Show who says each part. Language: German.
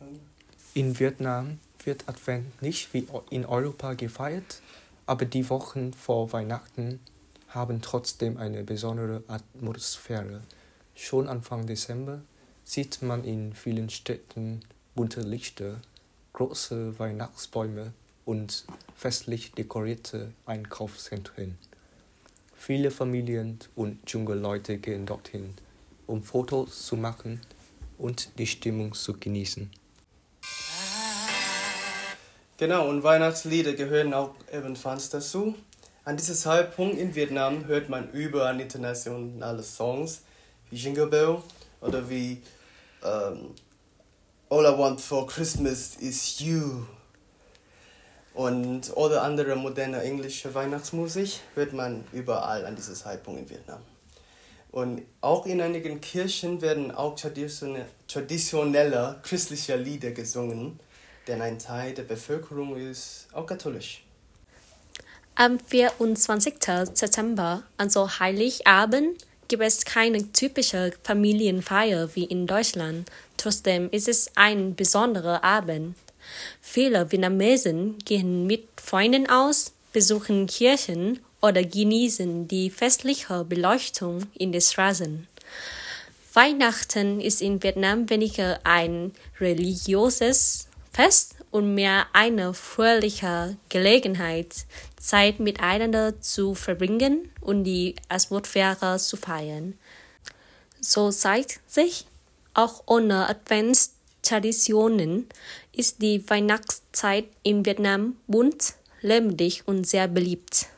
Speaker 1: In Vietnam wird Advent nicht wie in Europa gefeiert, aber die Wochen vor Weihnachten haben trotzdem eine besondere Atmosphäre. Schon Anfang Dezember sieht man in vielen Städten bunte Lichter, große Weihnachtsbäume und festlich dekorierte Einkaufszentren. Viele Familien und junge Leute gehen dorthin, um Fotos zu machen und die Stimmung zu genießen.
Speaker 2: Genau, und Weihnachtslieder gehören auch ebenfalls dazu. An diesem Zeitpunkt in Vietnam hört man überall internationale Songs wie Jingle Bell oder wie All I Want for Christmas is You. Und oder andere moderne englische Weihnachtsmusik hört man überall an diesem Zeitpunkt in Vietnam. Und auch in einigen Kirchen werden auch traditionelle christliche Lieder gesungen, denn ein Teil der Bevölkerung ist auch katholisch.
Speaker 3: Am 24. September, also Heiligabend, gibt es keine typische Familienfeier wie in Deutschland. Trotzdem ist es ein besonderer Abend. Viele Vietnamesen gehen mit Freunden aus, besuchen Kirchen oder genießen die festliche Beleuchtung in den Straßen. Weihnachten ist in Vietnam weniger ein religiöses Fest und mehr eine fröhliche Gelegenheit, Zeit miteinander zu verbringen und die Atmosphäre zu feiern. So zeigt sich, auch ohne Adventstraditionen ist die Weihnachtszeit in Vietnam bunt, lebendig und sehr beliebt.